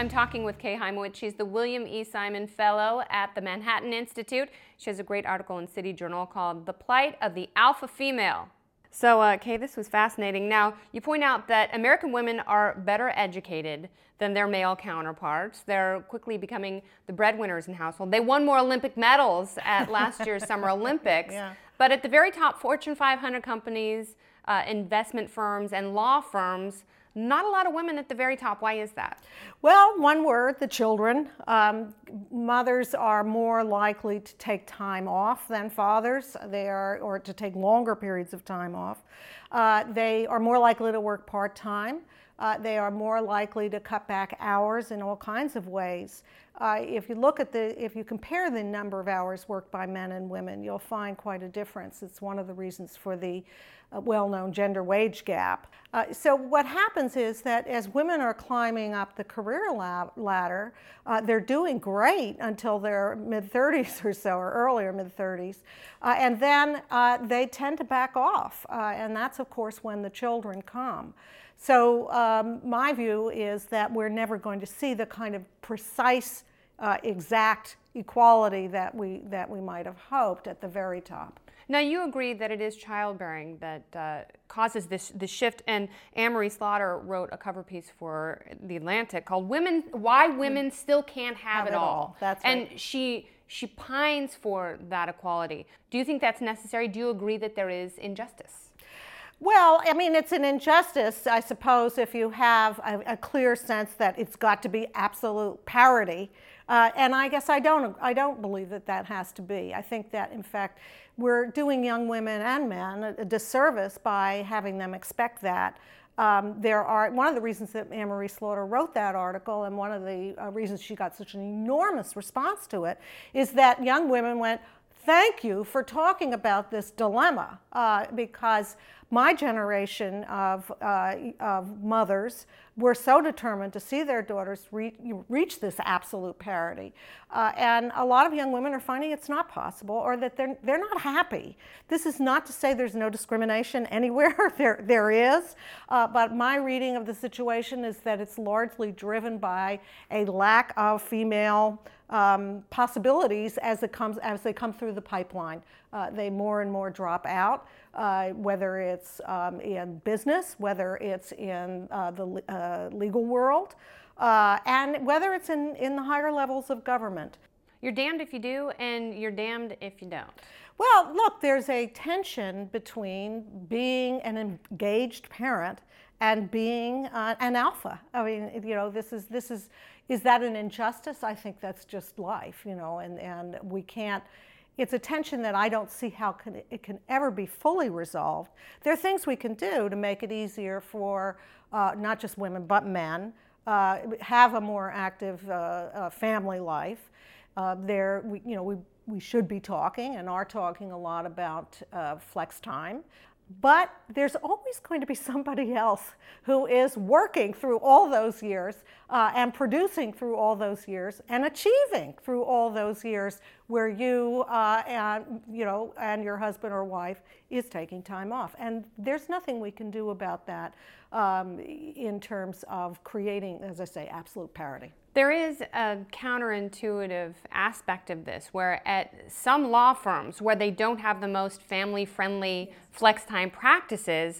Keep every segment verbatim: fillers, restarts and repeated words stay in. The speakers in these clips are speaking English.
I'm talking with Kay Hymowitz. She's the William E. Simon Fellow at the Manhattan Institute. She has a great article in City Journal called The Plight of the Alpha Female. So, uh, Kay, this was fascinating. Now, you point out that American women are better educated than their male counterparts. They're quickly becoming the breadwinners in the household. They won more Olympic medals at last year's Summer Olympics. Yeah. But at the very top, Fortune five hundred companies, uh, investment firms, and law firms, not a lot of women at the very top. Why is that? Well, one word, the children. Um, mothers are more likely to take time off than fathers. They are, or to take longer periods of time off. Uh, they are more likely to work part-time. Uh, they are more likely to cut back hours in all kinds of ways. Uh, if you look at the, if you compare the number of hours worked by men and women, you'll find quite a difference. It's one of the reasons for the uh, well-known gender wage gap. Uh, so what happens is that as women are climbing up the career la ladder, uh, they're doing great until their mid thirties or so, or earlier mid thirties, uh, and then uh, they tend to back off, uh, and that's of course when the children come. So um, my view is that we're never going to see the kind of precise, uh, exact equality that we, that we might have hoped at the very top. Now, you agree that it is childbearing that uh, causes this, this shift, and Anne-Marie Slaughter wrote a cover piece for The Atlantic called "Women: Why Women Still Can't Have, have It, it All." all. That's and right. she she pines for that equality. Do you think that's necessary? Do you agree that there is injustice? Well, I mean, it's an injustice, I suppose, if you have a, a clear sense that it's got to be absolute parity. Uh, and I guess I don't, I don't believe that that has to be. I think that, in fact, we're doing young women and men a, a disservice by having them expect that. Um, there are, one of the reasons that Anne-Marie Slaughter wrote that article, and one of the uh, reasons she got such an enormous response to it, is that young women went, "Thank you for talking about this dilemma," uh, because my generation of, uh, of mothers were so determined to see their daughters re reach this absolute parity. Uh, and a lot of young women are finding it's not possible, or that they're, they're not happy. This is not to say there's no discrimination anywhere. there, there is. Uh, but my reading of the situation is that it's largely driven by a lack of female Um, possibilities as it comes as they come through the pipeline. Uh, they more and more drop out, uh, whether it's um, in business, whether it's in uh, the uh, legal world, uh, and whether it's in, in the higher levels of government. You're damned if you do, and you're damned if you don't. Well, look, there's a tension between being an engaged parent and being uh, an alpha. I mean, you know, this is this is is that an injustice? I think that's just life, you know, and and we can't. It's a tension that I don't see how can it can ever be fully resolved. There are things we can do to make it easier for uh, not just women but men uh, have a more active uh, uh, family life. Uh, there, we, you know, we we should be talking and are talking a lot about uh, flex time. But there's always going to be somebody else who is working through all those years uh, and producing through all those years and achieving through all those years where you uh, and you know and your husband or wife is taking time off. And there's nothing we can do about that um, in terms of creating, as I say, absolute parity. There is a counterintuitive aspect of this, where at some law firms where they don't have the most family-friendly flex time practices,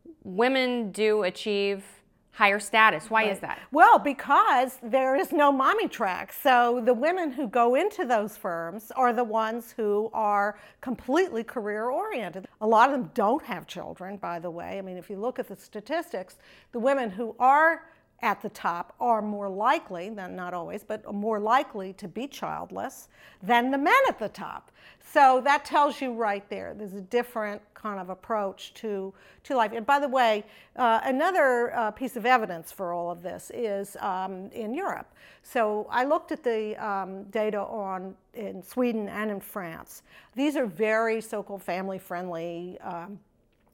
women do achieve higher status. Why Right. is that? Well, because there is no mommy track. So the women who go into those firms are the ones who are completely career-oriented. A lot of them don't have children, by the way. I mean, if you look at the statistics, the women who are at the top are more likely, not always, but more likely to be childless than the men at the top. So that tells you right there, there's a different kind of approach to, to life. And by the way, uh, another uh, piece of evidence for all of this is um, in Europe. So I looked at the um, data on in Sweden and in France. These are very so-called family-friendly um,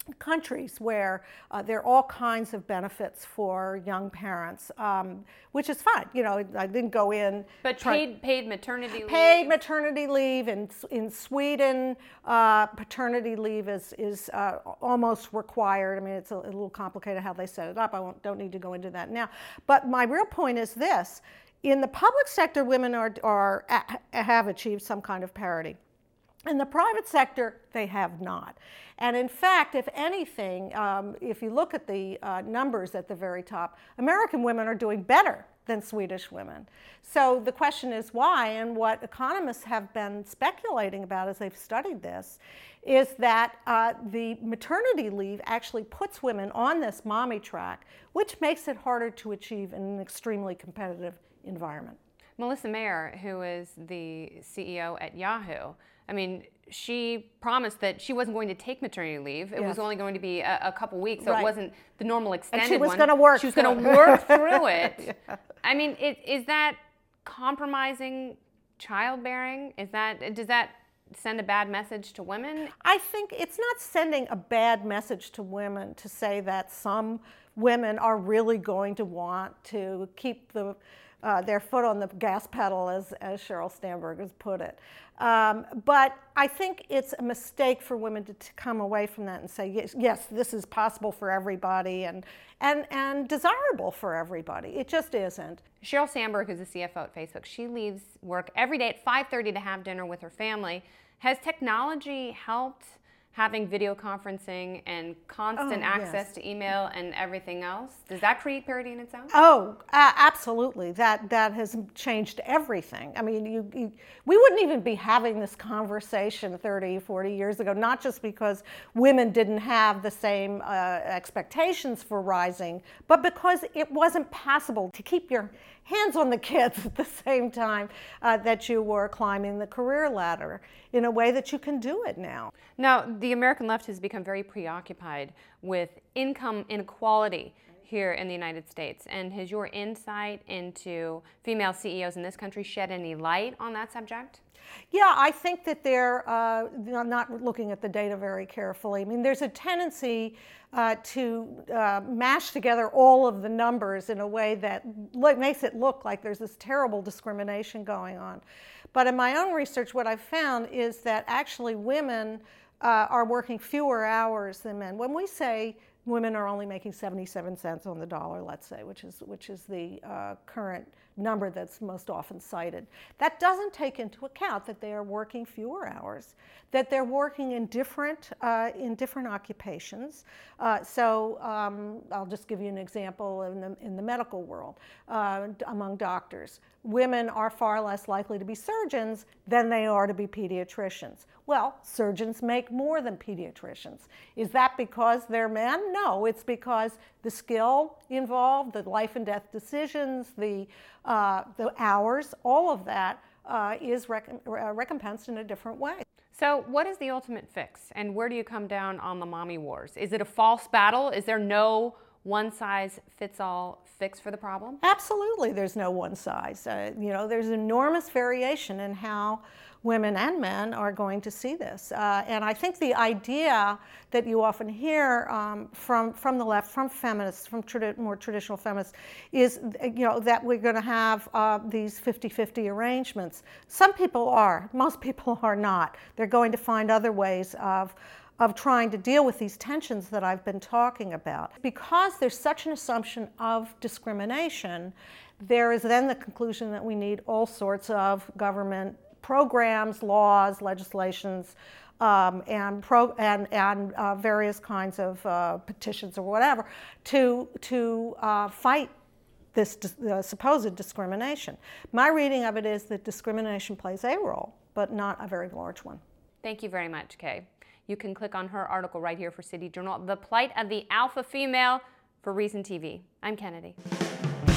countries where uh, there are all kinds of benefits for young parents, um, which is fine. You know, I didn't go in. But paid paid maternity leave. Paid maternity leave in in Sweden, uh, paternity leave is is uh, almost required. I mean, it's a, a little complicated how they set it up. I won't, don't need to go into that now. But my real point is this: in the public sector, women are are have achieved some kind of parity. In the private sector, they have not. And in fact, if anything, um, if you look at the uh, numbers at the very top, American women are doing better than Swedish women. So the question is why, and what economists have been speculating about as they've studied this, is that uh, the maternity leave actually puts women on this mommy track, which makes it harder to achieve in an extremely competitive environment. Melissa Mayer, who is the C E O at Yahoo, I mean, she promised that she wasn't going to take maternity leave. It yes. was only going to be a, a couple weeks, so right. it wasn't the normal extended one. And she was going to work. She was going to work through it. Yeah. I mean, it, is that compromising childbearing? Is that does that send a bad message to women? I think it's not sending a bad message to women to say that some women are really going to want to keep the Uh, their foot on the gas pedal, as, as Sheryl Sandberg has put it. Um, but I think it's a mistake for women to, to come away from that and say, yes, yes, this is possible for everybody and, and, and desirable for everybody. It just isn't. Sheryl Sandberg, who's the C F O at Facebook, she leaves work every day at five thirty to have dinner with her family. Has technology helped having video conferencing and constant oh, access yes. to email and everything else? Does that create parity in its own? Oh, uh, absolutely. That that has changed everything. I mean, you, you, we wouldn't even be having this conversation thirty, forty years ago, not just because women didn't have the same uh, expectations for rising, but because it wasn't possible to keep your hands on the kids at the same time uh, that you were climbing the career ladder in a way that you can do it now. Now, the American left has become very preoccupied with income inequality here in the United States. And has your insight into female C E Os in this country shed any light on that subject? Yeah, I think that they're uh, not looking at the data very carefully. I mean, there's a tendency uh, to uh, mash together all of the numbers in a way that makes it look like there's this terrible discrimination going on. But in my own research, what I've found is that actually women uh, are working fewer hours than men. When we say women are only making seventy-seven cents on the dollar, let's say, which is, which is the uh, current number that's most often cited. That doesn't take into account that they are working fewer hours, that they're working in different, uh, in different occupations. Uh, so um, I'll just give you an example in the, in the medical world. Uh, among doctors, women are far less likely to be surgeons than they are to be pediatricians. Well, surgeons make more than pediatricians. Is that because they're men? No, it's because the skill involved, the life and death decisions, the, uh, the hours, all of that uh, is rec uh, recompensed in a different way. So what is the ultimate fix, and where do you come down on the mommy wars? Is it a false battle? Is there no one-size-fits-all fix for the problem? Absolutely, there's no one size. Uh, you know, there's enormous variation in how women and men are going to see this. Uh, and I think the idea that you often hear um, from, from the left, from feminists, from tradi more traditional feminists, is you know, that we're going to have uh, these fifty fifty arrangements. Some people are, most people are not. They're going to find other ways of of trying to deal with these tensions that I've been talking about. Because there's such an assumption of discrimination, there is then the conclusion that we need all sorts of government programs, laws, legislations, um, and, pro and, and uh, various kinds of uh, petitions or whatever to, to uh, fight this uh, supposed discrimination. My reading of it is that discrimination plays a role, but not a very large one. Thank you very much, Kay. You can click on her article right here for City Journal, The Plight of the Alpha Female, for Reason T V. I'm Kennedy.